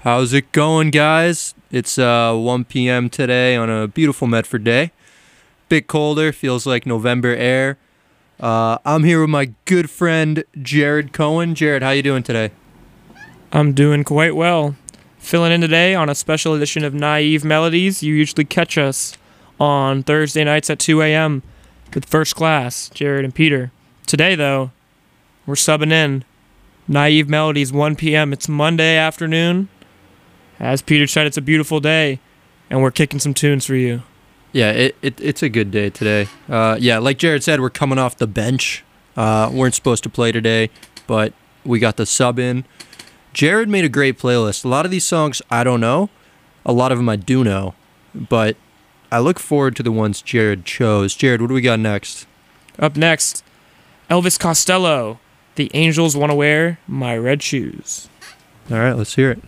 How's it going, guys? It's 1 p.m. today on a beautiful Medford day. Bit colder, feels like November air. I'm here with my good friend Jared Cohen. Jared, how you doing today? I'm doing quite well. Filling in today on a special edition of Naive Melodies. You usually catch us on Thursday nights at 2 a.m. with First Class, Jared and Peter. Today, though, we're subbing in. Naive Melodies, 1 p.m. It's Monday afternoon. As Peter said, it's a beautiful day, and we're kicking some tunes for you. Yeah, it's a good day today. Like Jared said, we're coming off the bench. Weren't supposed to play today, but we got the sub in. Jared made a great playlist. A lot of these songs I don't know. A lot of them I do know. But I look forward to the ones Jared chose. Jared, what do we got next? Up next, Elvis Costello. The Angels Want to Wear My Red Shoes. All right, let's hear it.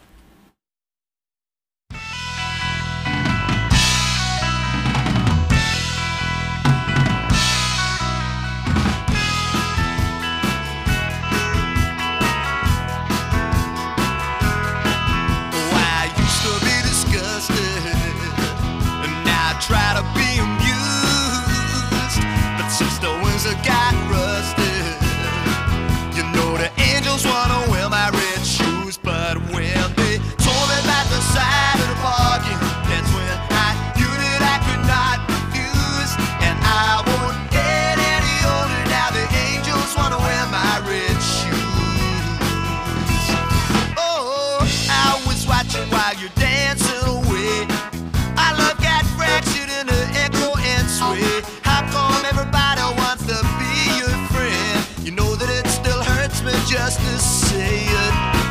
Just to say it.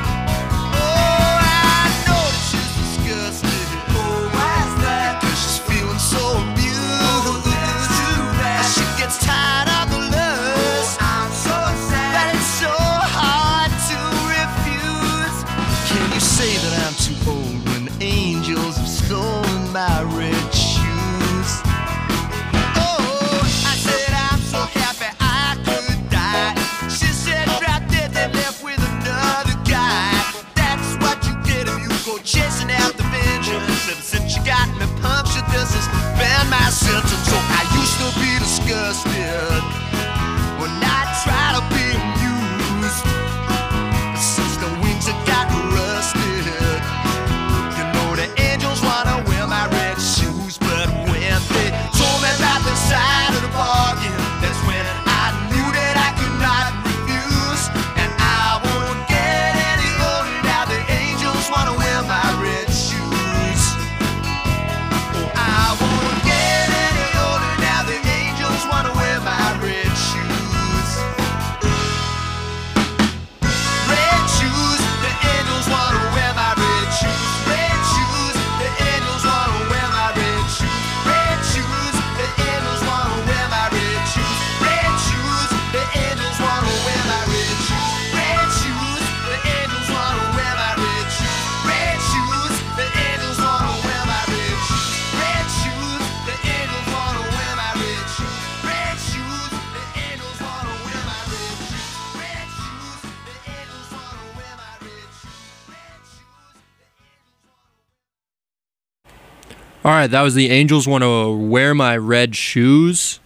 Oh, I know that she's disgusted. Oh, why's that? 'Cause she's feeling so abused. She gets tired of the lust. I'm so sad that it's so hard to refuse. Can you say that I'm too old when the angels have stolen my red shoes? Oh, I said I'm so happy I could die. She said left with another guy. That's what you get if you go chasing after vengeance. Ever since you got me punctured, this has been my sentence. So I used to be disgusted when I try to be amused. But since the wings have got rusted, you know the angels wanna wear my red shoes. But when they told me about the side of the bargain, that's when I knew that I could not refuse. And I won't get any older now. The angels wanna wear my red shoes. Oh, I won't get any older now. The angels wanna wear my red shoes. Red shoes, the angels wanna wear my red shoes. Red shoes, the angels wanna wear my red shoes. Red shoes, the angels wanna wear my red shoes. Red shoes, the angels wanna wear my red shoes. Red shoes, the angels wanna wear my red shoes. Red shoes, the angels wanna wear my red shoes. Red shoes, the angels wanna wear my red shoes. Red shoes, the angels wanna wear my red shoes. Red shoes, the angels wanna wear my red shoes. Red shoes. All right, that was the Angels Want to Wear My Red Shoes.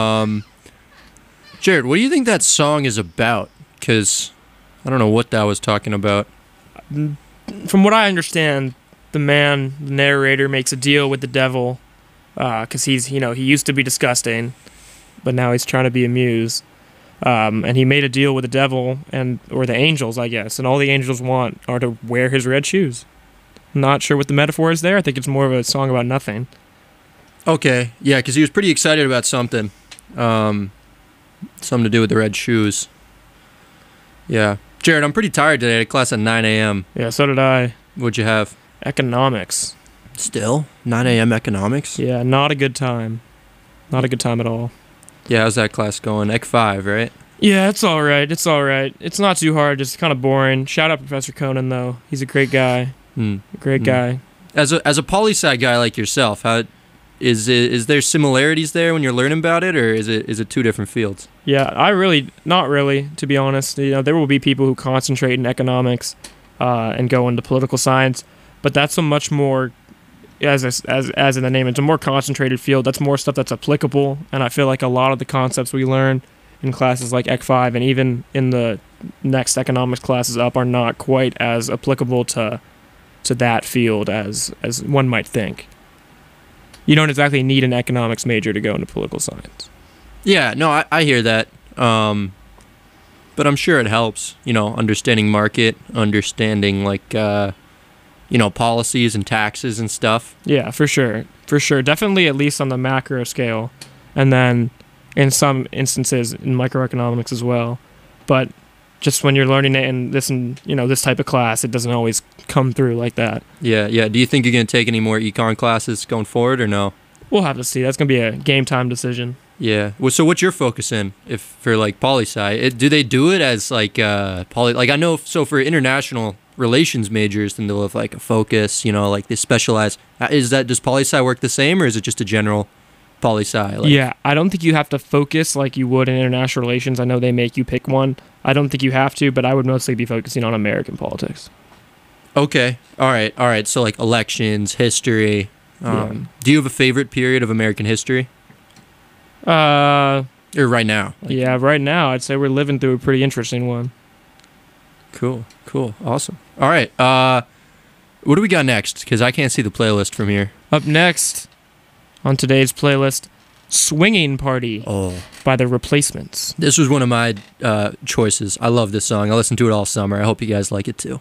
Jared, what do you think that song is about? Because I don't know what that was talking about. From what I understand, the narrator, makes a deal with the devil because he used to be disgusting, but now he's trying to be amused. And he made a deal with the devil or the angels, I guess, and all the angels want are to wear his red shoes. Not sure what the metaphor is there. I think it's more of a song about nothing. Okay, yeah, because he was pretty excited about something. Something to do with the red shoes. Yeah. Jared, I'm pretty tired today. I had class at 9 a.m. Yeah, so did I. What'd you have? Economics. Still? 9 a.m. economics? Yeah, not a good time. Not a good time at all. Yeah, how's that class going? Ec 5, right? Yeah, it's all right. It's all right. It's not too hard. Just kind of boring. Shout out Professor Conan, though. He's a great guy. Great guy. As a poli-sci guy like yourself, how is there similarities there when you're learning about it, or is it two different fields? Yeah, not really, to be honest. You know, there will be people who concentrate in economics and go into political science. But that's a much more, as in the name, it's a more concentrated field. That's more stuff that's applicable, and I feel like a lot of the concepts we learn in classes like Ec 5 and even in the next economics classes up are not quite as applicable to that field as one might think. You don't exactly need an economics major to go into political science. Yeah, no, I hear that. But I'm sure it helps, understanding market, understanding policies and taxes and stuff. Yeah, for sure. For sure. Definitely at least on the macro scale. And then in some instances in microeconomics as well. But just when you're learning it in this type of class, it doesn't always come through like that. Yeah. Do you think you're going to take any more econ classes going forward or no? We'll have to see. That's going to be a game time decision. Yeah. Well, so what's your focus in for poli-sci? Do they do it as I know, so for international relations majors, then they'll have a focus, they specialize. Does poli-sci work the same, or is it just a general poli-sci? Yeah, I don't think you have to focus like you would in international relations. I know they make you pick one. I don't think you have to, but I would mostly be focusing on American politics. Okay. All right. So elections, history. Do you have a favorite period of American history? Or right now? Yeah, right now I'd say we're living through a pretty interesting one. Cool. Awesome. All right. What do we got next? Because I can't see the playlist from here. Up next on today's playlist, Swinging Party by The Replacements. This was one of my choices. I love this song. I listened to it all summer. I hope you guys like it too.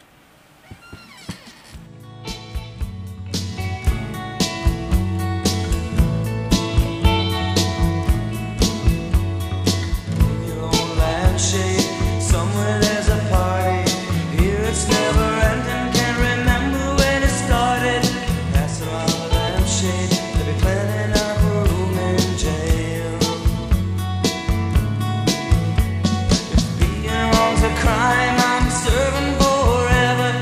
Crime I'm serving forever.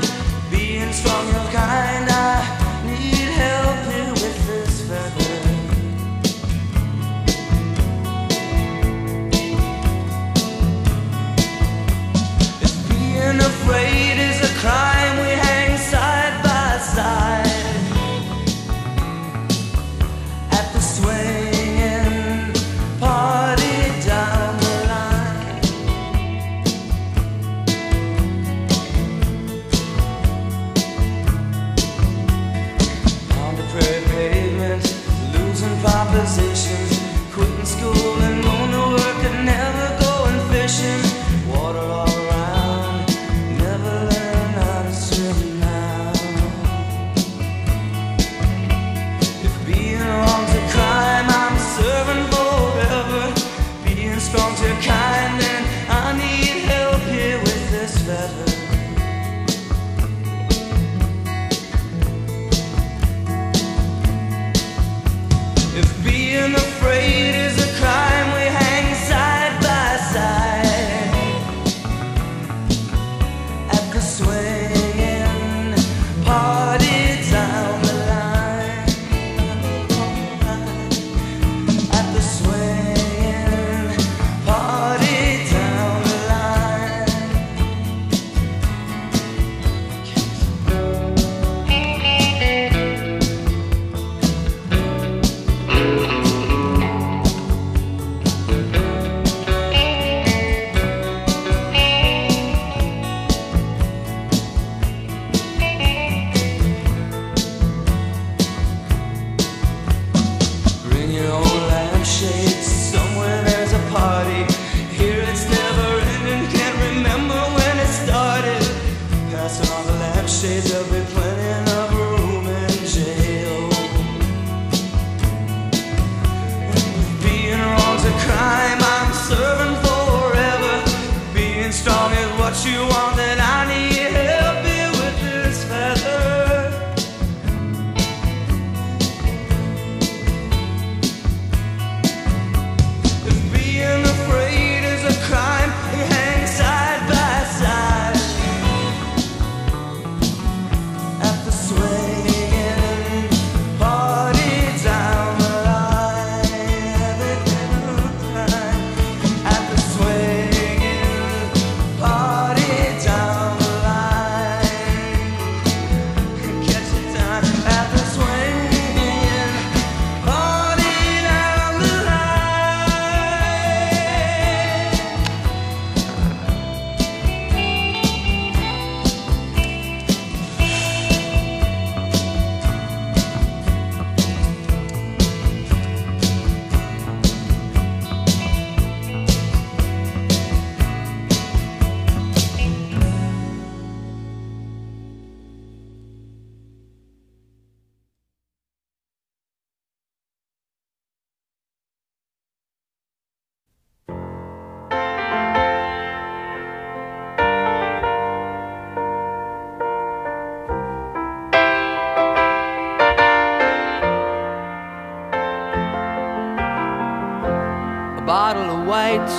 whites,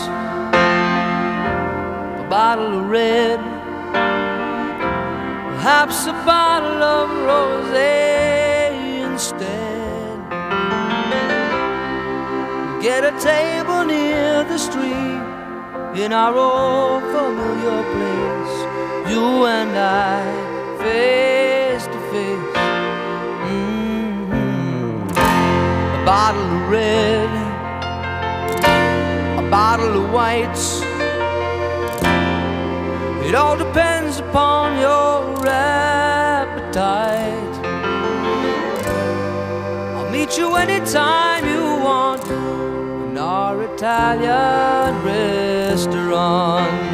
a bottle of red, perhaps a bottle of rosé instead. Get a table near the street in our old familiar place, you and I, face to face. A bottle of red, a bottle of whites. It all depends upon your appetite. I'll meet you anytime you want in our Italian restaurant.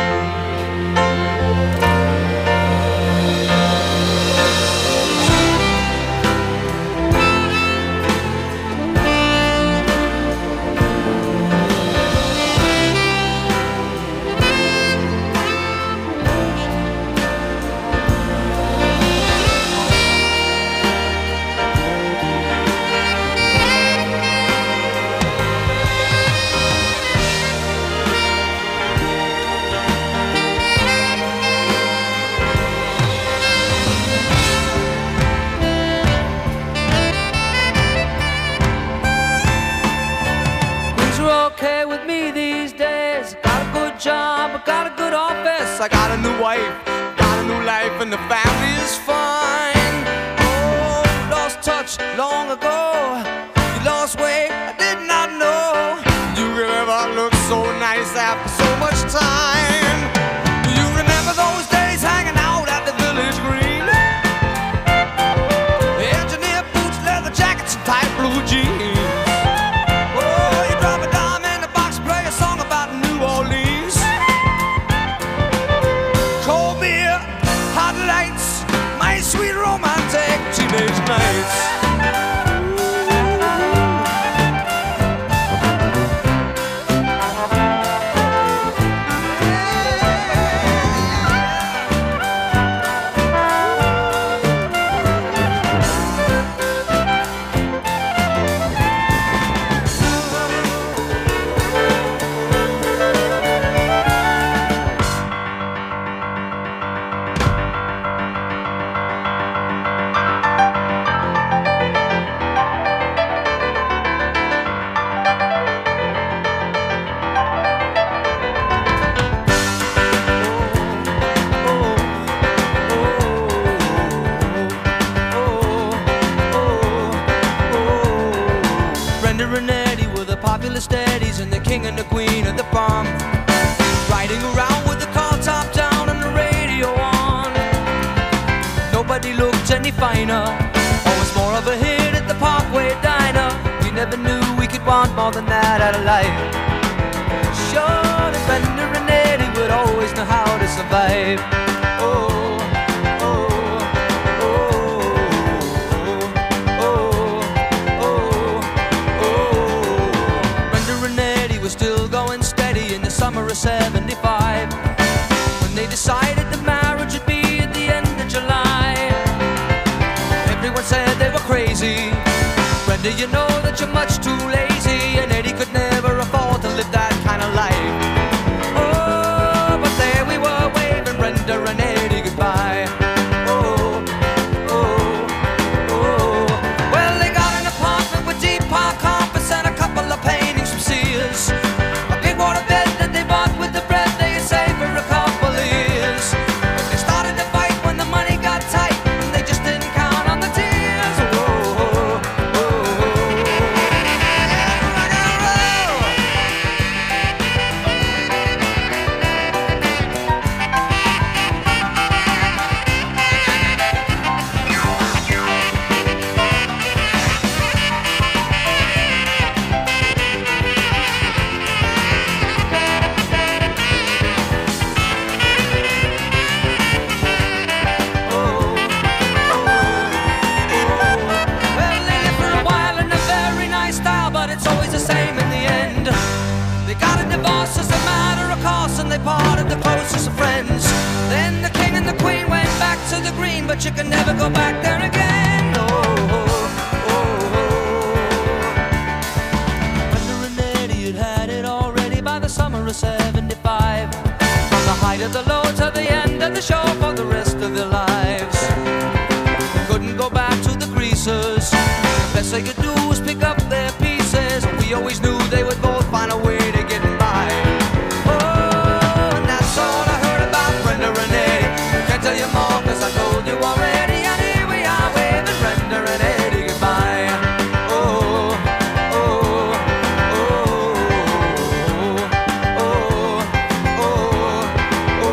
Okay with me these days. Got a good job, I got a good office, I got a new wife, got a new life, and the family is fine. Oh, you lost touch long ago. You lost weight, I did not know you could ever look so nice after so much time. Do you remember those days hanging out at the Village Green? Engineer boots, leather jackets, and tight blue jeans. Sweet romantic teenage nights. Steadies and the king and the queen of the bomb, riding around with the car top down and the radio on. Nobody looked any finer, always more of a hit at the Parkway Diner. We never knew we could want more than that out of life. Sure, the Bender and Eddie would always know how to survive. Oh, summer of '75, when they decided the marriage would be at the end of July. Everyone said they were crazy. Brenda, you know that you're much too lazy, and Eddie could never afford to live that kind of life. Oh, but there we were waving Brenda and Eddie goodbye. Oh, oh, oh. Well, they got an apartment with deep park carpets and a couple of paintings from Sears. A big water bed with the bread they had saved for a couple of years. They started to fight when the money got tight, and they just didn't count on the tears. Oh, oh, oh, oh. They parted the closest of friends. Then the king and the queen went back to the green, but you can never go back there again. Oh, oh, oh, oh. Brenda and Eddie had had it already by the needed the load to the end of the show for the rest of their lives. They couldn't go back to the greasers. The best they could do was pick up their pieces. We always knew they would both find a way to get by. Oh, and that's all I heard about Brenda and Eddie. Can't tell you more 'cause I told you already. And here we are waving Brenda and Eddie goodbye. Oh, oh, oh, oh, oh, oh,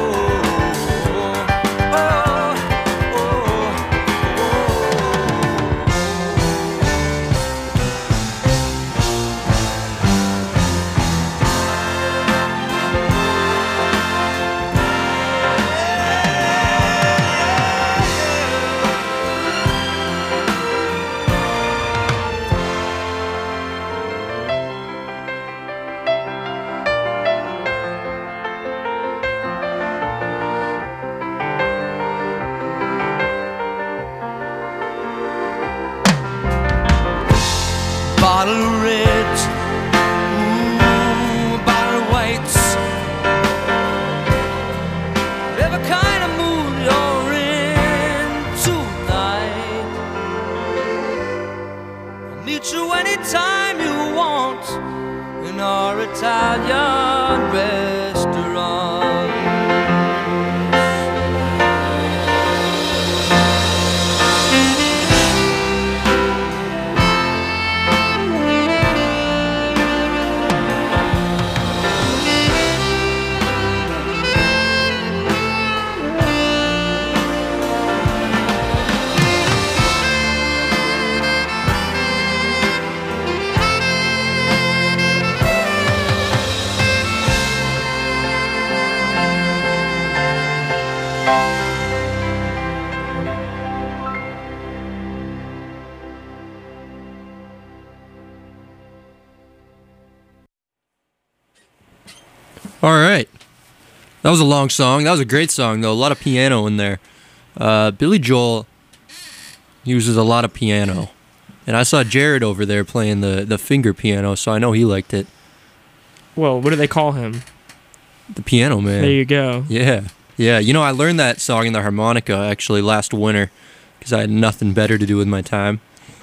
bottle of reds, ooh, bottle of whites. Whatever kind of mood you're in tonight, I'll meet you anytime you want in our Italian restaurant. All right. That was a long song. That was a great song, though. A lot of piano in there. Billy Joel uses a lot of piano. And I saw Jared over there playing the finger piano, so I know he liked it. Well, what do they call him? The piano man. There you go. Yeah. Yeah. You know, I learned that song in the harmonica, actually, last winter, because I had nothing better to do with my time.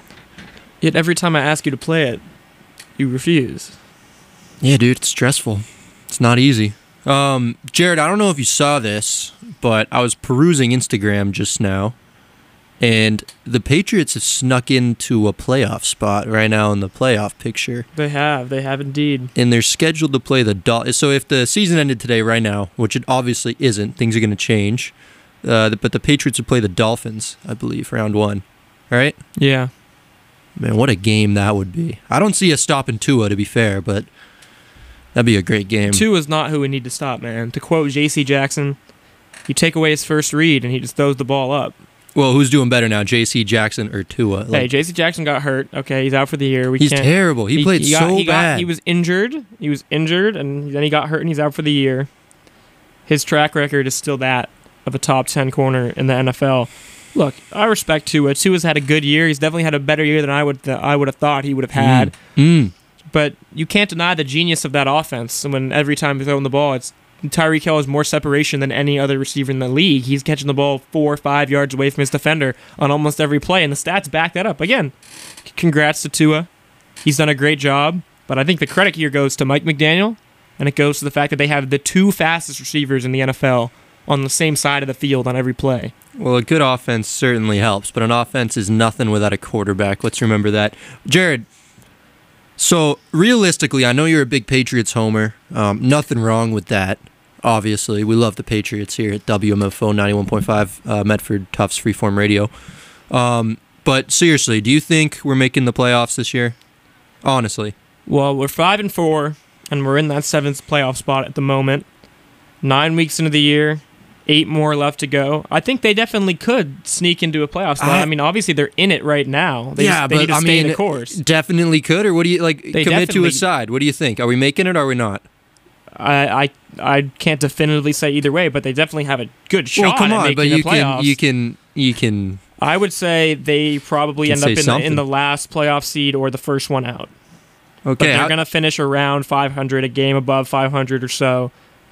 Yet every time I ask you to play it, you refuse. Yeah, dude, it's stressful. It's not easy. Jared, I don't know if you saw this, but I was perusing Instagram just now, and the Patriots have snuck into a playoff spot right now in the playoff picture. They have indeed. And they're scheduled to play the Dolphins. So if the season ended today right now, which it obviously isn't, things are going to change. But the Patriots would play the Dolphins, I believe, round 1. Right? Yeah. Man, what a game that would be. I don't see us stopping Tua, to be fair, but that'd be a great game. Tua is not who we need to stop, man. To quote J.C. Jackson, you take away his first read and he just throws the ball up. Well, who's doing better now, J.C. Jackson or Tua? Hey, J.C. Jackson got hurt. Okay, he's out for the year. He's terrible. He played so bad. He was injured, and then he got hurt and he's out for the year. His track record is still that of a top 10 corner in the NFL. Look, I respect Tua. Tua's had a good year. He's definitely had a better year than I would have thought he would have had. But you can't deny the genius of that offense. And when every time he's throwing the ball, it's Tyreek Hill has more separation than any other receiver in the league. He's catching the ball 4 or 5 yards away from his defender on almost every play, and the stats back that up. Again, congrats to Tua. He's done a great job, but I think the credit here goes to Mike McDaniel, and it goes to the fact that they have the 2 fastest receivers in the NFL on the same side of the field on every play. Well, a good offense certainly helps, but an offense is nothing without a quarterback. Let's remember that. Jared, so realistically, I know you're a big Patriots homer. Nothing wrong with that, obviously. We love the Patriots here at WMFO 91.5 Medford Tufts Freeform Radio. But seriously, do you think we're making the playoffs this year? Honestly. Well, we're 5-4, and we're in that 7th playoff spot at the moment. 9 weeks into the year, 8 more left to go. I think they definitely could sneak into a playoff spot. I mean, obviously they're in it right now. They need to stay the course. Definitely could, or what do you commit to a side? What do you think? Are we making it or are we not? I can't definitively say either way, but they definitely have a good shot. Well, come on, at but making the playoffs. you can. I would say they probably end up in the last playoff seed or the first one out. Okay, but they're going to finish around 500, a game above 500 or so.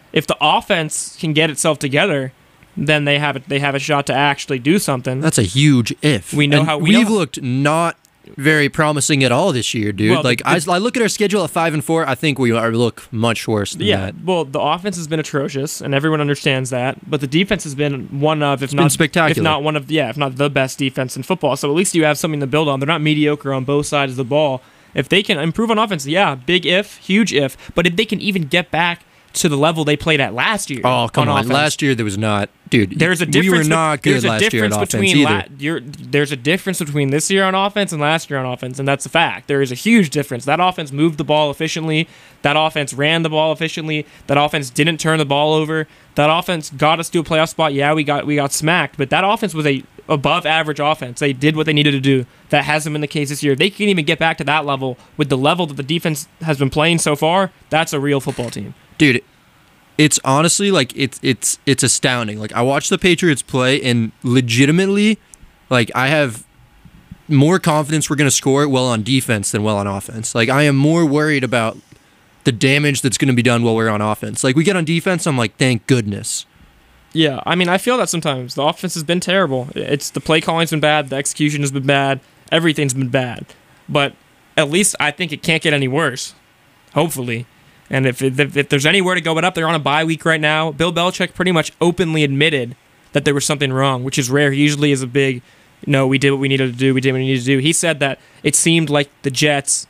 If the offense can get itself together, then they have a shot to actually do something. That's a huge if. We know And how- we've looked not very promising at all this year, dude. Well, like I look at our schedule at 5-4. I think we look much worse than Yeah, that. well, the offense has been atrocious, and everyone understands that. But the defense has been one of, if been not spectacular. if not one of, if not the best defense in football. So at least you have something to build on. They're not mediocre on both sides of the ball. If they can improve on offense, big if, huge if. But if they can even get back to the level they played at last year, Oh, come on. offense, Last year there was not, dude. there's a difference. We were not good there's a last year at difference offense between either. there's a difference between this year on offense and last year on offense, and that's a fact. There is a huge difference. That offense moved the ball efficiently. That offense ran the ball efficiently. That offense didn't turn the ball over. That offense got us to a playoff spot. Yeah, we got smacked, but that offense was a above average offense. They did what they needed to do. That hasn't been the case this year. They can't even get back to that level with the level that the defense has been playing so far. That's a real football team. Dude, it's honestly like it's astounding. Like I watched the Patriots play, and legitimately, like I have more confidence we're gonna score well on defense than well on offense. Like I am more worried about the damage that's gonna be done while we're on offense. Like we get on defense, I'm like, thank goodness. Yeah, I mean, I feel that sometimes. The offense has been terrible. It's the play calling's been bad, the execution has been bad, everything's been bad. But at least I think it can't get any worse. Hopefully. And if there's anywhere to go but up, they're on a bye week right now. Bill Belichick pretty much openly admitted that there was something wrong, which is rare. He usually is a big, no, we did what we needed to do, we did what we needed to do. He said that it seemed like the Jets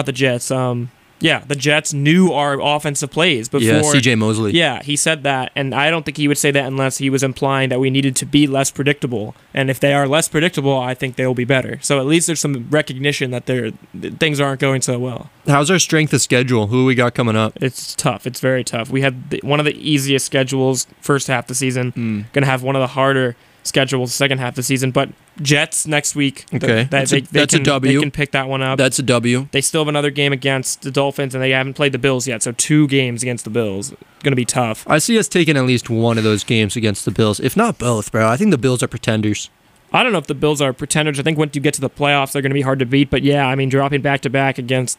knew our offensive plays before. Yeah, CJ Mosley. Yeah, he said that, and I don't think he would say that unless he was implying that we needed to be less predictable. And if they are less predictable, I think they'll be better. So at least there's some recognition that things aren't going so well. How's our strength of schedule? Who we got coming up? It's tough. It's very tough. We have one of the easiest schedules first half of the season. Going to have one of the harder schedules second half of the season. But Jets next week. Okay, that's a W. They can pick that one up. That's a W. They still have another game against the Dolphins, and they haven't played the Bills yet. So 2 games against the Bills. Going to be tough. I see us taking at least one of those games against the Bills, if not both, bro. I think the Bills are pretenders. I don't know if the Bills are pretenders. I think once you get to the playoffs, they're going to be hard to beat. But yeah, I mean, dropping back-to-back against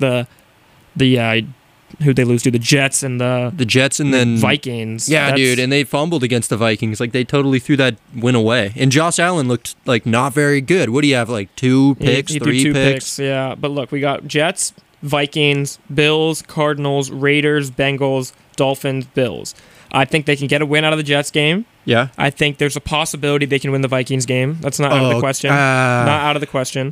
who'd they lose to? The Jets and the Jets and then Vikings. Yeah, dude, and they fumbled against the Vikings. Like, they totally threw that win away. And Josh Allen looked, like, not very good. What do you have, like, 2 picks, he 3 threw 2 picks? Yeah, but look, we got Jets, Vikings, Bills, Cardinals, Raiders, Bengals, Dolphins, Bills. I think they can get a win out of the Jets game. Yeah. I think there's a possibility they can win the Vikings game. That's not out of the question. Not out of the question.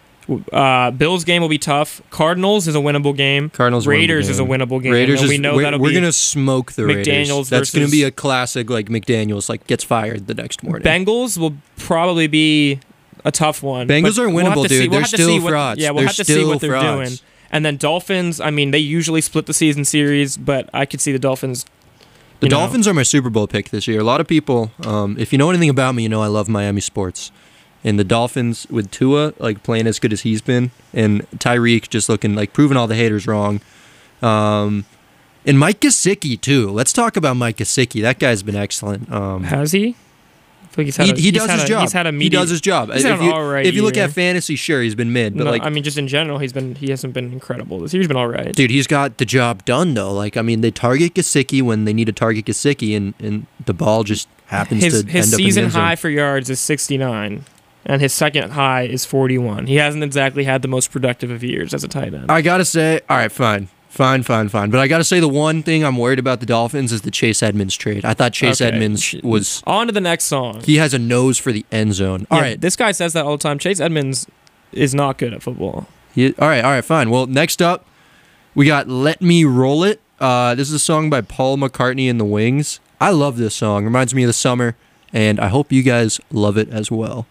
Bills game will be tough. Cardinals is a winnable game. Raiders is a winnable game. Raiders we know that'll we're be gonna smoke the Raiders. McDaniels That's gonna versus- be a classic. Like McDaniels, like gets fired the next morning. Bengals will probably be a tough one. Bengals but are we'll have winnable, to see- dude. we'll They're have to see still what- frauds. Yeah, we'll They're have to see still what they're frauds. doing. And then Dolphins, I mean, they usually split the season series, but I could see the Dolphins. The Dolphins are my Super Bowl pick this year. A lot of people, if you know anything about me, you know I love Miami sports. And the Dolphins with Tua, like playing as good as he's been, and Tyreek just looking like proving all the haters wrong. And Mike Gesicki too. Let's talk about Mike Gesicki. That guy's been excellent. Has he? I feel like He does his job. He's had a He does his job. He's had an alright if you look year. at fantasy, sure, he's been mid, but No, like, I mean, just in general, he hasn't been incredible. This year's been all right. dude, he's got the job done though. Like, I mean, they target Gesicki when they need to target Gesicki, and the ball just happens His to end up in the season end zone. high for yards is 69, and his second high is 41. He hasn't exactly had the most productive of years as a tight end. I gotta say, all right, fine. But I gotta say, the one thing I'm worried about the Dolphins is the Chase Edmonds trade. I thought Chase Okay. Edmonds was. On to the next song. He has a nose for the end zone. All Yeah, right. this guy says that all the time. Chase Edmonds is not good at football. All right, fine. Well, next up, we got "Let Me Roll It." This is a song by Paul McCartney and the Wings. I love this song. Reminds me of the summer, and I hope you guys love it as well.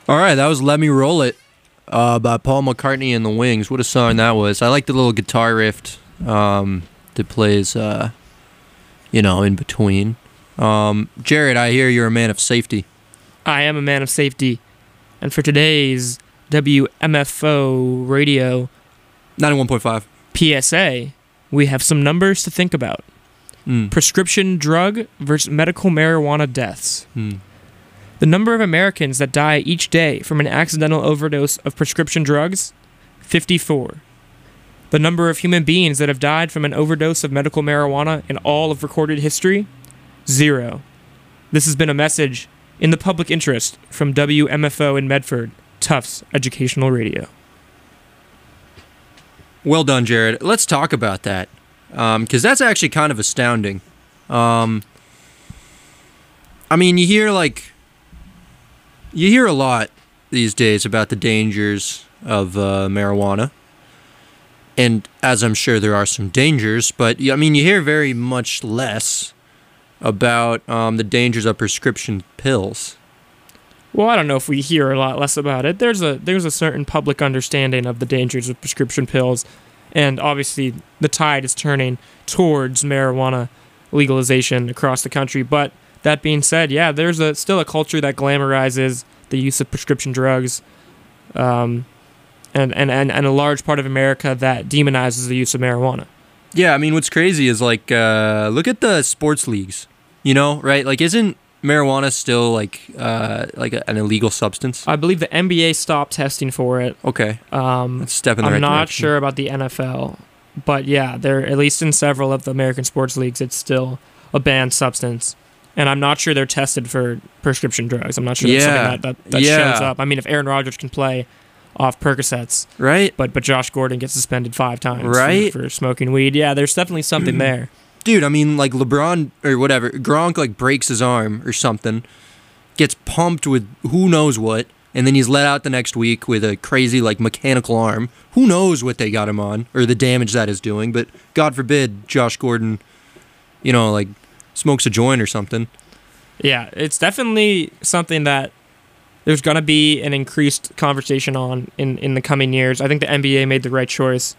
All right, that was "Let Me Roll It" by Paul McCartney and the Wings. What a song that was! I like the little guitar riff that plays, in between. Jared, I hear you're a man of safety. I am a man of safety. And for today's WMFO radio 91.5. PSA, we have some numbers to think about. Prescription drug versus medical marijuana deaths. The number of Americans that die each day from an accidental overdose of prescription drugs, 54. The number of human beings that have died from an overdose of medical marijuana in all of recorded history, 0. This has been a message in the public interest from WMFO in Medford, Tufts Educational Radio. Well done, Jared. Let's talk about that, because that's actually kind of astounding. I mean, you hear a lot these days about the dangers of marijuana, and as I'm sure there are some dangers, but I mean, you hear very much less about the dangers of prescription pills. Well, I don't know if we hear a lot less about it. There's a certain public understanding of the dangers of prescription pills, and obviously the tide is turning towards marijuana legalization across the country. But that being said, yeah, there's still a culture that glamorizes the use of prescription drugs, and a large part of America that demonizes the use of marijuana. Yeah, I mean, what's crazy is look at the sports leagues, right? Like, isn't marijuana still like an illegal substance? I believe the NBA stopped testing for it. Okay. Let's step in the right I'm not direction. sure about the NFL, but yeah, there, at least in several of the American sports leagues, it's still a banned substance. And I'm not sure they're tested for prescription drugs. I'm not sure that's something that shows up. I mean, if Aaron Rodgers can play off Percocets, right? But Josh Gordon gets suspended 5 times, right, for smoking weed. Yeah, there's definitely something there. Dude, I mean, like LeBron or whatever, Gronk like breaks his arm or something, gets pumped with who knows what, and then he's let out the next week with a crazy like mechanical arm. Who knows what they got him on or the damage that is doing? But God forbid Josh Gordon, like smokes a joint or something. Yeah, it's definitely something that there's going to be an increased conversation on in the coming years. I think the NBA made the right choice,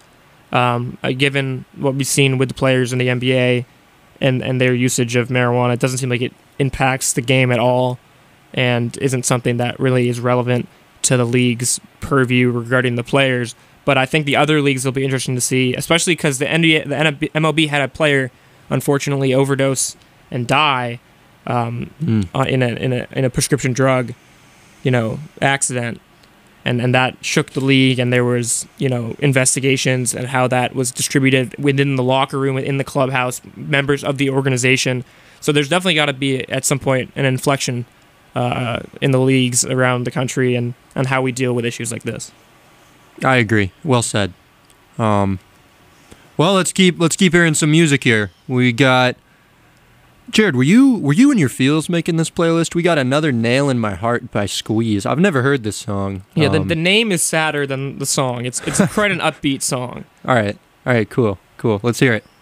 given what we've seen with the players in the NBA and their usage of marijuana. It doesn't seem like it impacts the game at all and isn't something that really is relevant to the league's purview regarding the players. But I think the other leagues will be interesting to see, especially because the MLB had a player unfortunately overdose and die in a prescription drug, accident, and that shook the league, and there was investigations and how that was distributed within the locker room, in the clubhouse, members of the organization. So there's definitely got to be at some point an inflection in the leagues around the country and how we deal with issues like this. I agree. Well said. Well, let's keep hearing some music here. We got Jared. Were you in your feels making this playlist? We got Another Nail in My Heart by Squeeze. I've never heard this song. Yeah, the name is sadder than the song. It's quite an upbeat song. All right, cool. Let's hear it.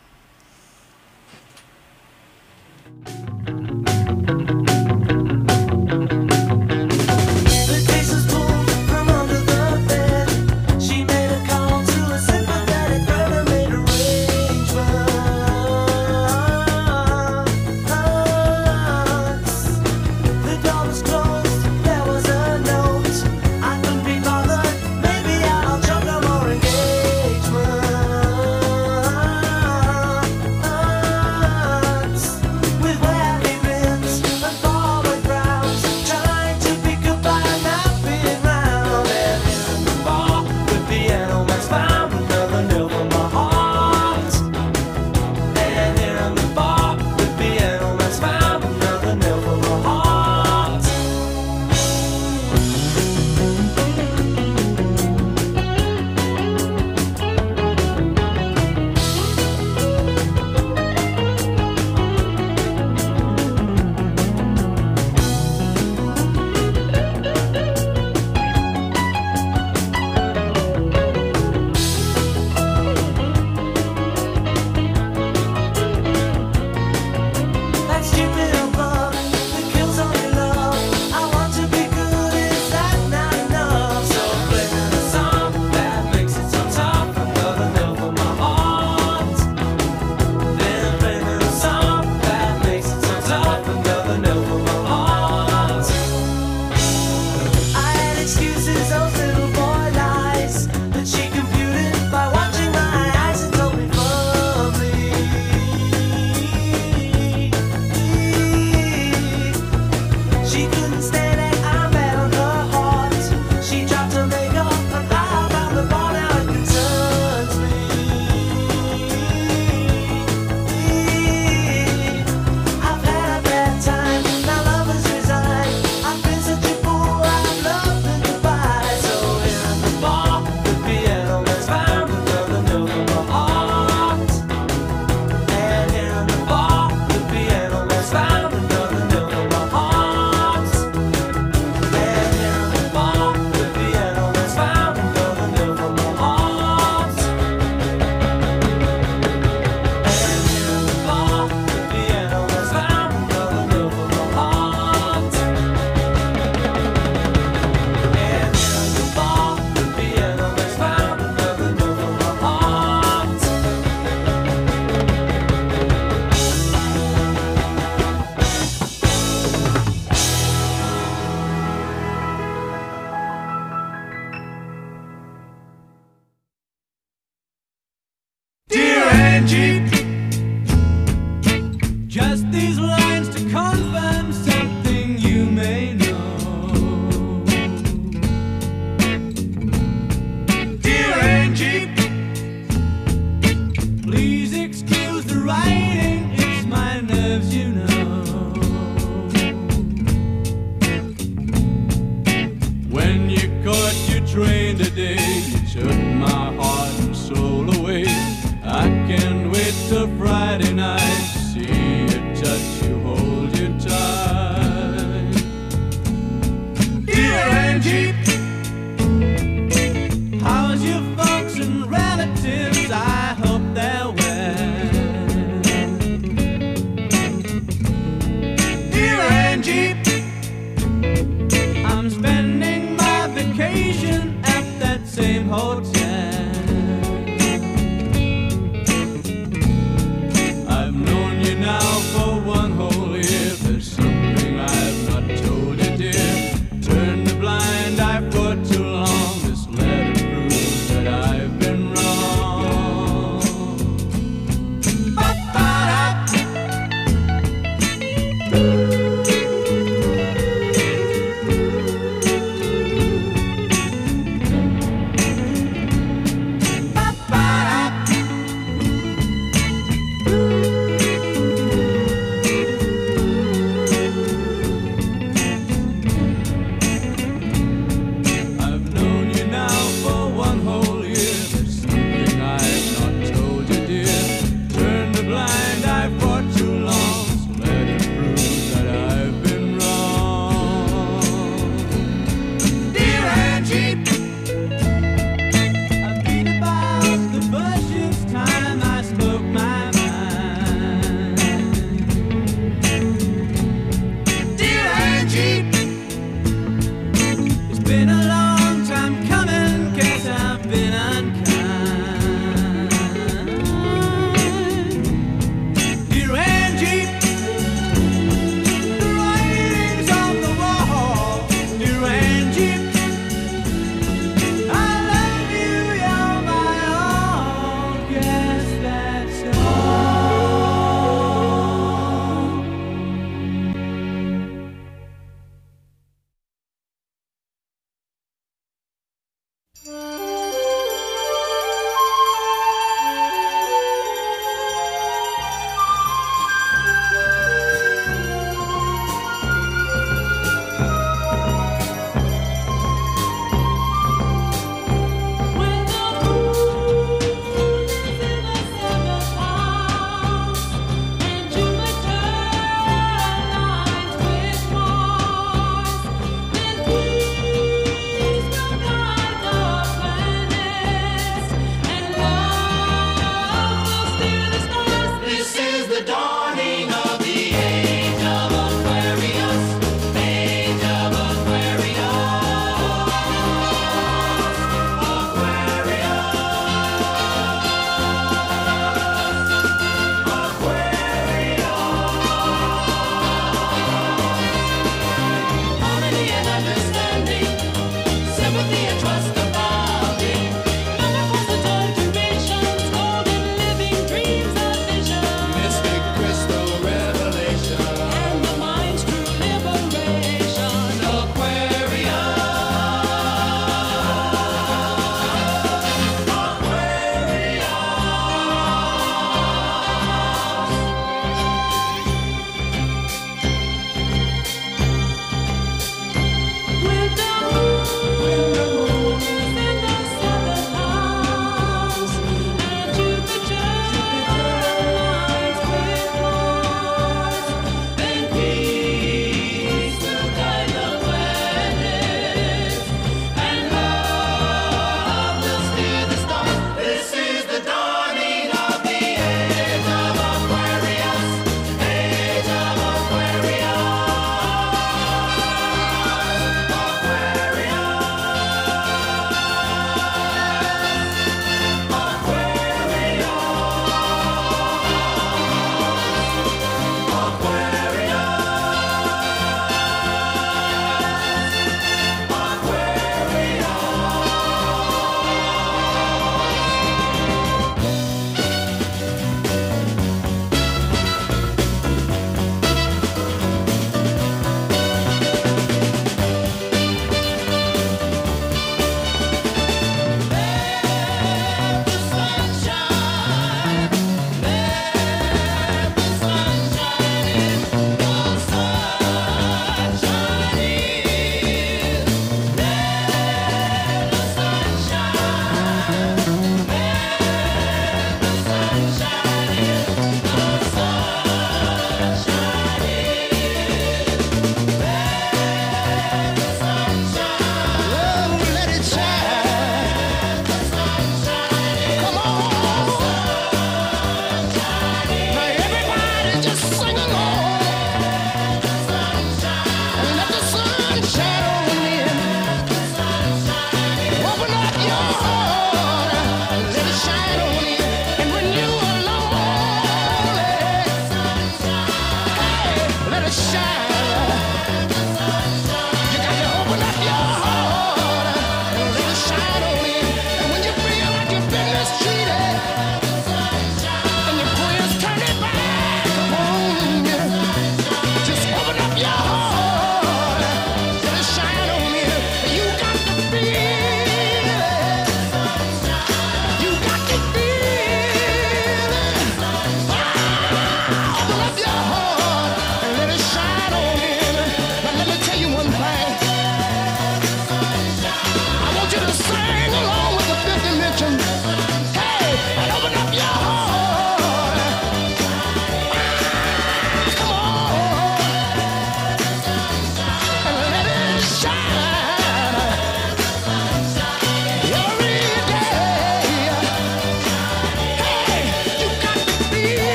fighting, it's my nerves, you know. When you caught your train today, you took my heart and soul away. I can't wait till Friday night to see you, touch you, hold you tight. Dear Angie, how's your folks and relatives? I hope they're well.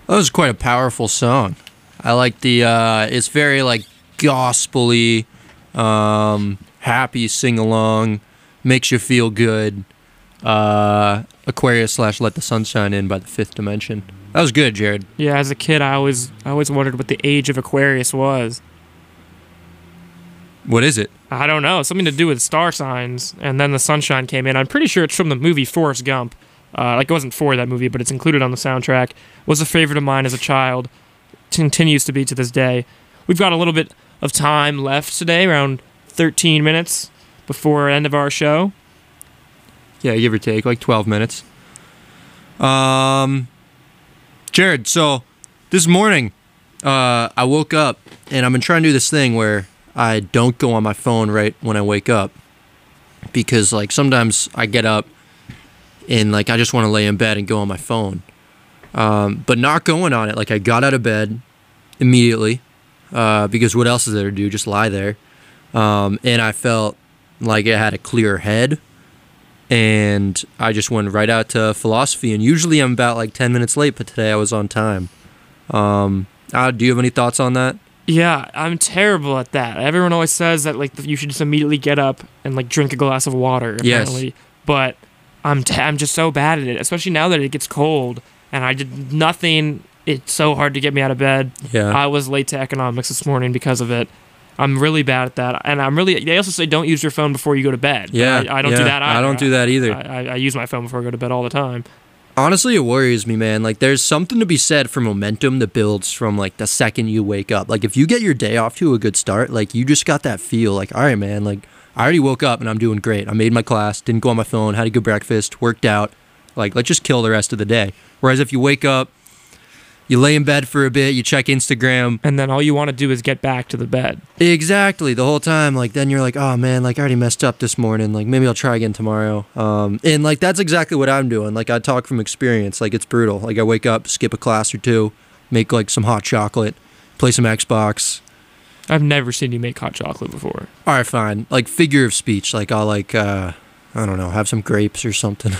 That was quite a powerful song. I like the, it's very like gospel-y, happy sing-along, makes you feel good. Aquarius / Let the Sun Shine In by the Fifth Dimension. That was good, Jared. Yeah, as a kid, I always wondered what the age of Aquarius was. What is it? I don't know. Something to do with star signs, and then the sunshine came in. I'm pretty sure it's from the movie Forrest Gump. Like, it wasn't for that movie, but it's included on the soundtrack. Was a favorite of mine as a child. Continues to be to this day. We've got a little bit of time left today, around 13 minutes before the end of our show. Yeah, give or take, like 12 minutes. Jared, so this morning, I woke up, and I've been trying to do this thing where I don't go on my phone right when I wake up. Because, like, sometimes I get up, and, like, I just want to lay in bed and go on my phone. But not going on it. Like, I got out of bed immediately, because what else is there to do? Just lie there. And I felt like I had a clear head. And I just went right out to philosophy. And usually I'm about like 10 minutes late, but today I was on time. Do you have any thoughts on that? Yeah, I'm terrible at that. Everyone always says that like you should just immediately get up and like drink a glass of water. Apparently. Yes. But I'm just so bad at it, especially now that it gets cold. And I did nothing. It's so hard to get me out of bed. Yeah. I was late to economics this morning because of it. I'm really bad at that, and they also say don't use your phone before you go to bed. Yeah, I don't do that either. I don't do that either. I use my phone before I go to bed all the time. Honestly, it worries me, man. Like, there's something to be said for momentum that builds from, like, the second you wake up. Like, if you get your day off to a good start, like, you just got that feel. Like, all right, man, like, I already woke up and I'm doing great. I made my class, didn't go on my phone, had a good breakfast, worked out. Like, let's just kill the rest of the day. Whereas if you wake up, you lay in bed for a bit, you check Instagram. And then all you want to do is get back to the bed. Exactly. The whole time, like, then you're like, oh, man, like, I already messed up this morning. Like, maybe I'll try again tomorrow. And, like, that's exactly what I'm doing. Like, I talk from experience. Like, it's brutal. Like, I wake up, skip a class or two, make, like, some hot chocolate, play some Xbox. I've never seen you make hot chocolate before. All right, fine. Like, figure of speech. Like, I'll, like, I don't know, have some grapes or something.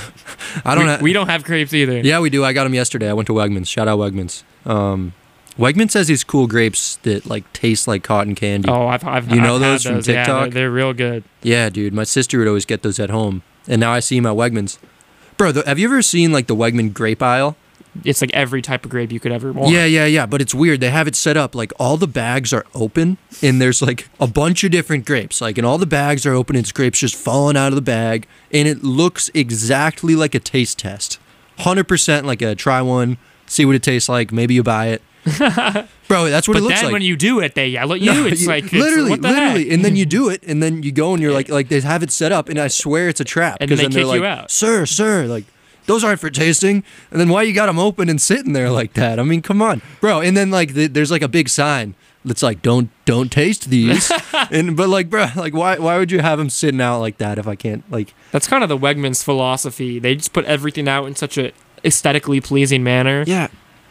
We don't have grapes either. Yeah, we do. I got them yesterday. I went to Wegmans. Shout out Wegmans. Wegmans has these cool grapes that like taste like cotton candy. Oh, I've you know I've those had from TikTok? Yeah, they're real good. Yeah, dude. My sister would always get those at home, and now I see them at Wegmans. Bro, have you ever seen like the Wegman grape aisle? It's like every type of grape you could ever want. Yeah. But it's weird. They have it set up like all the bags are open, and there's like a bunch of different grapes. Like, and all the bags are open. And it's grapes just falling out of the bag, and it looks exactly like a taste test. 100% like a try one, see what it tastes like. Maybe you buy it. Bro, that's what it looks like. But then when you do it, they yell at you. No, it's like literally, what the heck? and then you do it, and then you go and you're like they have it set up, and I swear it's a trap. And because they then they're kick like, you out. Sir, like those aren't for tasting. And then why you got them open and sitting there like that? I mean, come on, bro. And then like there's like a big sign that's like don't taste these. But like, bro, like why would you have them sitting out like that if I can't like? That's kind of the Wegmans philosophy. They just put everything out in such a aesthetically pleasing manner. Yeah.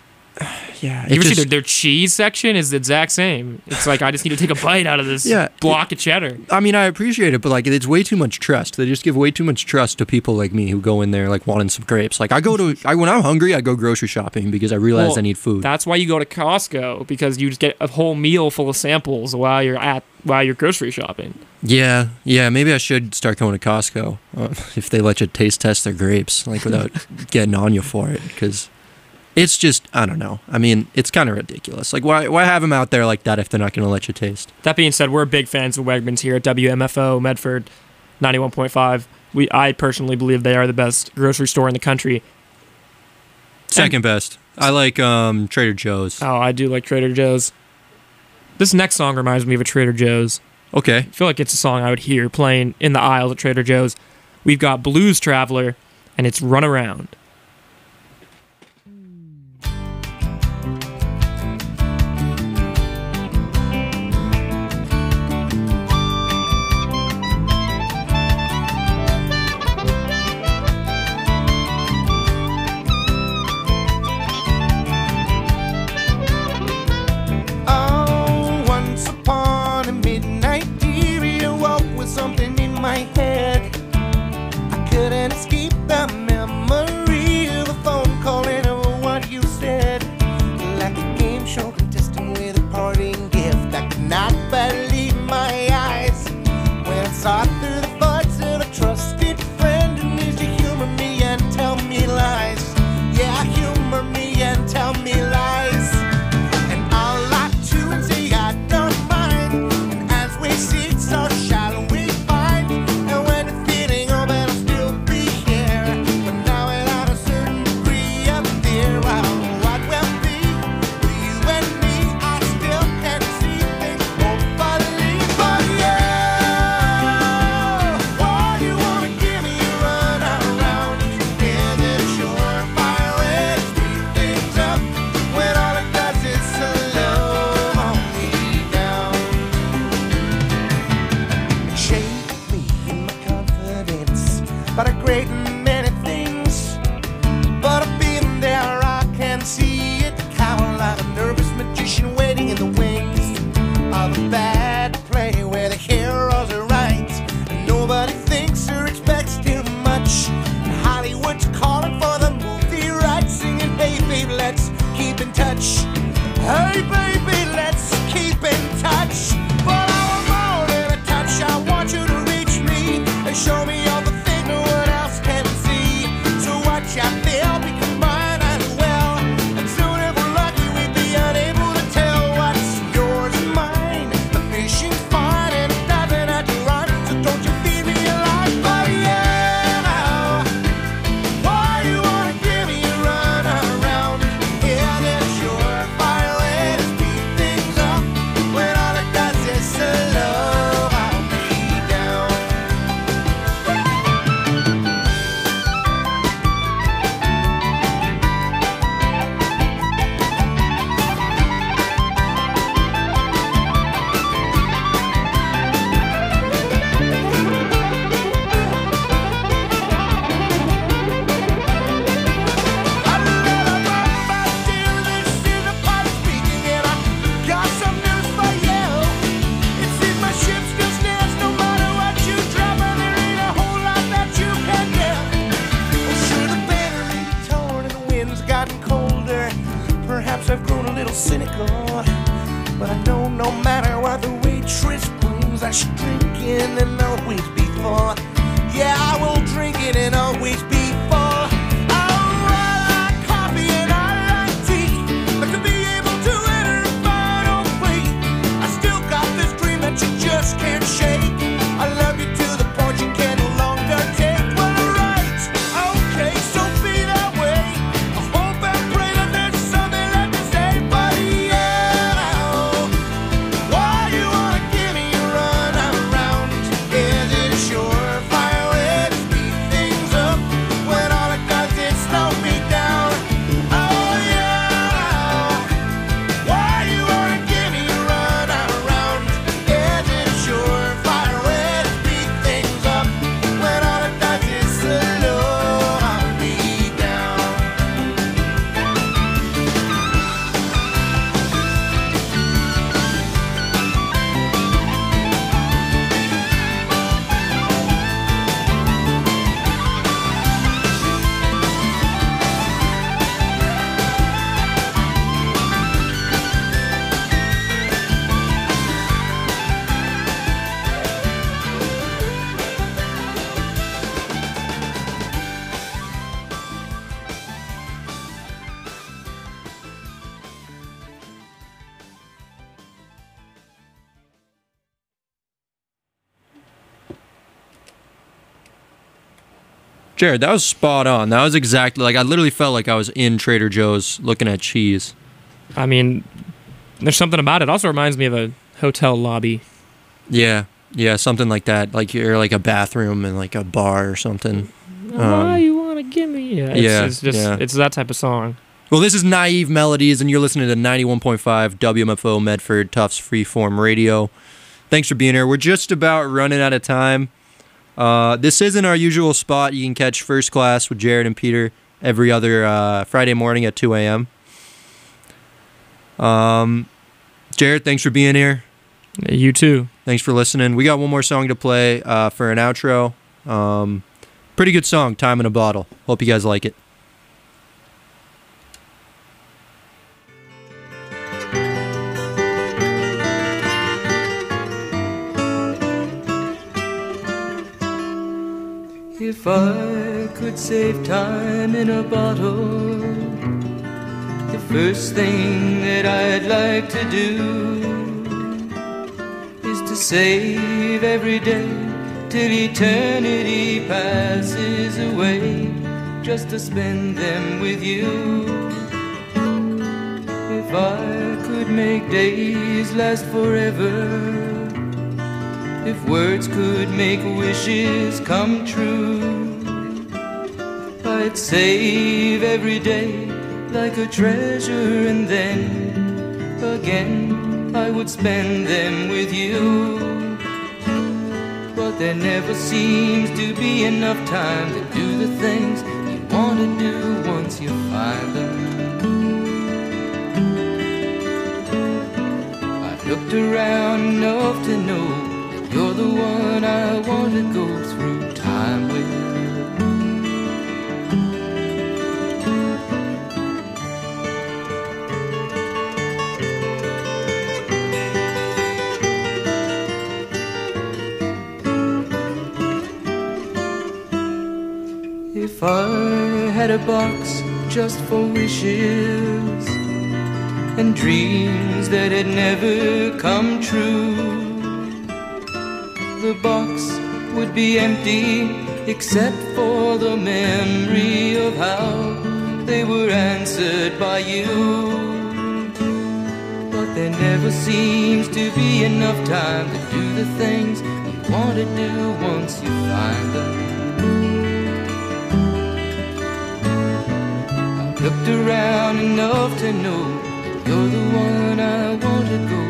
You ever see their cheese section is the exact same. It's like, I just need to take a bite out of this block of cheddar. I mean, I appreciate it, but like, it's way too much trust. They just give way too much trust to people like me who go in there like wanting some grapes. Like, when I'm hungry, I go grocery shopping because I realize I need food. That's why you go to Costco, because you just get a whole meal full of samples while you're grocery shopping. Yeah. Maybe I should start going to Costco if they let you taste test their grapes, like without getting on you for it, because. It's just, I don't know. I mean, it's kind of ridiculous. Like, why have them out there like that if they're not going to let you taste? That being said, we're big fans of Wegmans here at WMFO Medford 91.5. I personally believe they are the best grocery store in the country. Second best. I like Trader Joe's. Oh, I do like Trader Joe's. This next song reminds me of a Trader Joe's. Okay. I feel like it's a song I would hear playing in the aisles at Trader Joe's. We've got Blues Traveler, and it's Run Around. Something in my head, I couldn't escape the memory. believe my eyes when I saw through the voice of a trusted friend who needs to humor me and tell me lies. Yeah, humor me and tell me lies. And I'll lie to and say I don't mind. And as we seek, so shall we find. And when the feeling over, I'll still be here. But now without a certain degree of fear, well, what will be with you and me? I still can't see things hopefully for you. Why you wanna give me a run around? Is it surefire way to speed things up when all it does is slow me down? Shake me in my confidence about a great many things, but I've been there, I can see it. Cower like a nervous magician waiting in the wings of a bad play where the heroes are right and nobody thinks or expects too much. And Hollywood's calling for the movie rights, singing, hey baby, let's keep in touch. Hey baby, let's keep in touch. But I want more than a touch. I want you to reach me and show me all the things no one else can see. So watch I feel become mine as well. And soon if we're lucky we'd be unable to tell what's yours and mine. The fishing's fine and it doesn't have to run, so don't you feed me alive, buddy, yeah. Why you wanna give me a run around? Is it surefire way to speed things up when all it does is slow me down? Perhaps I've grown a little cynical, but I know no matter what the waitress brings, I should drink it and always be full. Yeah, I will drink it and always be full. I like coffee and I like tea, but to be able to enter a final plea, I still got this dream that you just can't shake. I love you to the point you can no longer take. Well, alright, okay, so be that way. I hope and pray that there's something left to say, but yeah. Why you wanna give me a run around? Is it surefire way to speed things up when all it does is slow me down? Oh yeah. Why you wanna give me a run around? Is it surefire way to speed things up when all it does is slow me down? Jared, that was spot on. That was exactly like I literally felt like I was in Trader Joe's looking at cheese. I mean, there's something about it. Also reminds me of a hotel lobby. Yeah, something like that. Like you're like a bathroom and like a bar or something. Why you wanna give me? It's just it's that type of song. Well, this is Naive Melodies, and you're listening to 91.5 WMFO Medford Tufts Freeform Radio. Thanks for being here. We're just about running out of time. This isn't our usual spot. You can catch First Class with Jared and Peter every other Friday morning at 2 a.m. Jared, thanks for being here. You too. Thanks for listening. We got one more song to play for an outro. Pretty good song, Time in a Bottle. Hope you guys like it. If I could save time in a bottle, the first thing that I'd like to do is to save every day till eternity passes away, just to spend them with you. If I could make days last forever, if words could make wishes come true, I'd save every day like a treasure, and then again I would spend them with you. But there never seems to be enough time to do the things you want to do once you find them. I've looked around enough to know that you're the one I want to go through time with. If I had a box just for wishes and dreams that had never come true, the box would be empty except for the memory of how they were answered by you. But there never seems to be enough time to do the things you want to do once you find them. Looked around enough to know that you're the one I want to go